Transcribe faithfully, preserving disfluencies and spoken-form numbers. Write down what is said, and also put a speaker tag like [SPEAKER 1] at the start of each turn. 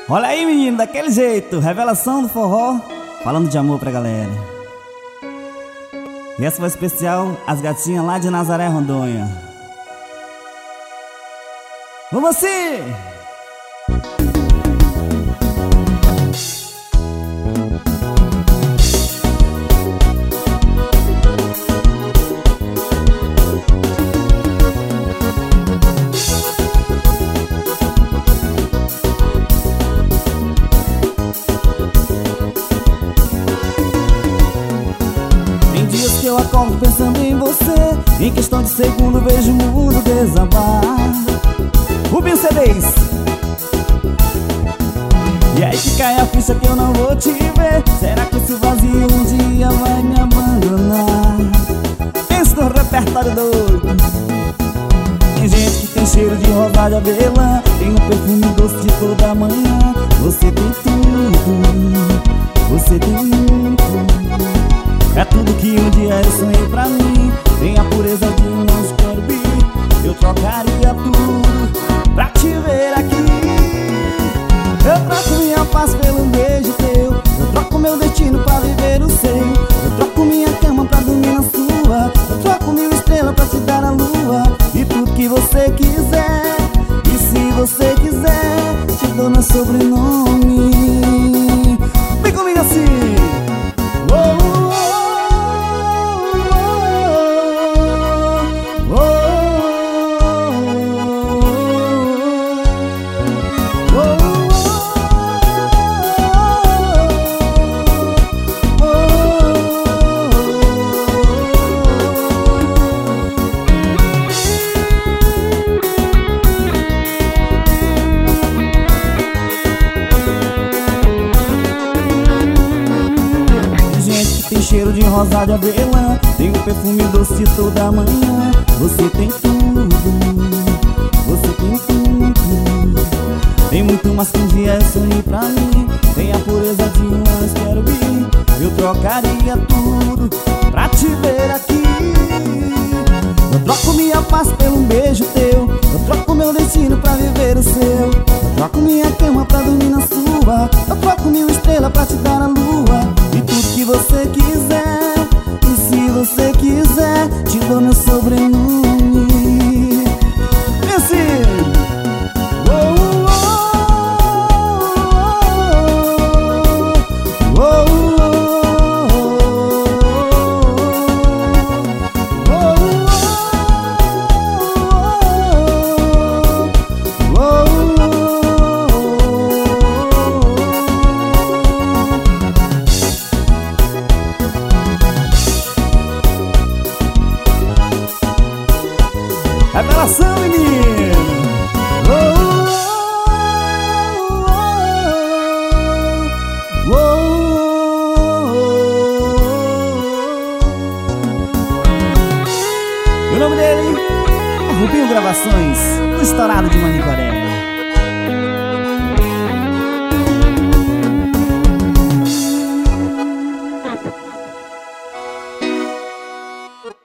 [SPEAKER 1] Olha aí, menino, daquele jeito, revelação do forró, falando de amor pra galera. E essa foi especial, as gatinhas lá de Nazaré, Rondônia. Vamos assim!
[SPEAKER 2] Eu acordo pensando em você, em questão de segundo vejo o mundo desabar.
[SPEAKER 1] Rubinho C Ds.
[SPEAKER 2] E aí que cai a ficha que eu não vou te ver. Será que esse vazio um dia vai me abandonar?
[SPEAKER 1] Pensa no repertório doido.
[SPEAKER 2] Tem gente que tem cheiro de rosa de avelã, tem um perfume doce de toda manhã. Você tem tudo, você tem muito. É tudo que um dia eu sonhei pra mim. Tem a pureza de um anjo querubim. Eu trocaria tudo pra te ver aqui. Eu troco minha paz pelo beijo teu. Eu troco meu destino pra viver o seu. Eu troco minha cama pra dormir na sua. Eu troco mil estrelas pra te dar a lua. E tudo que você quiser. E se você quiser, te dou meu sobrenome.
[SPEAKER 1] Vem comigo assim.
[SPEAKER 2] Oh, tem cheiro de rosa de avelã, tem um perfume doce toda manhã. Você tem tudo, você tem tudo. Tem muito mais que um dia eu sonhei pra mim. Tem a pureza de um anjo querubim. Eu trocaria tudo pra te ver aqui. Eu troco minha paz pelo beijo teu. Eu troco meu destino pra viver o seu. Eu troco minha cama pra dormir na sua. Eu troco mil estrelas pra te dar a lua. E tudo que você quiser. E se você quiser, te dou meu sobrenome.
[SPEAKER 1] Esse revelação, menino.
[SPEAKER 2] Oh, oh, oh,
[SPEAKER 1] oh. E o nome dele é Rubinho Gravações, o estourado de Manicoré.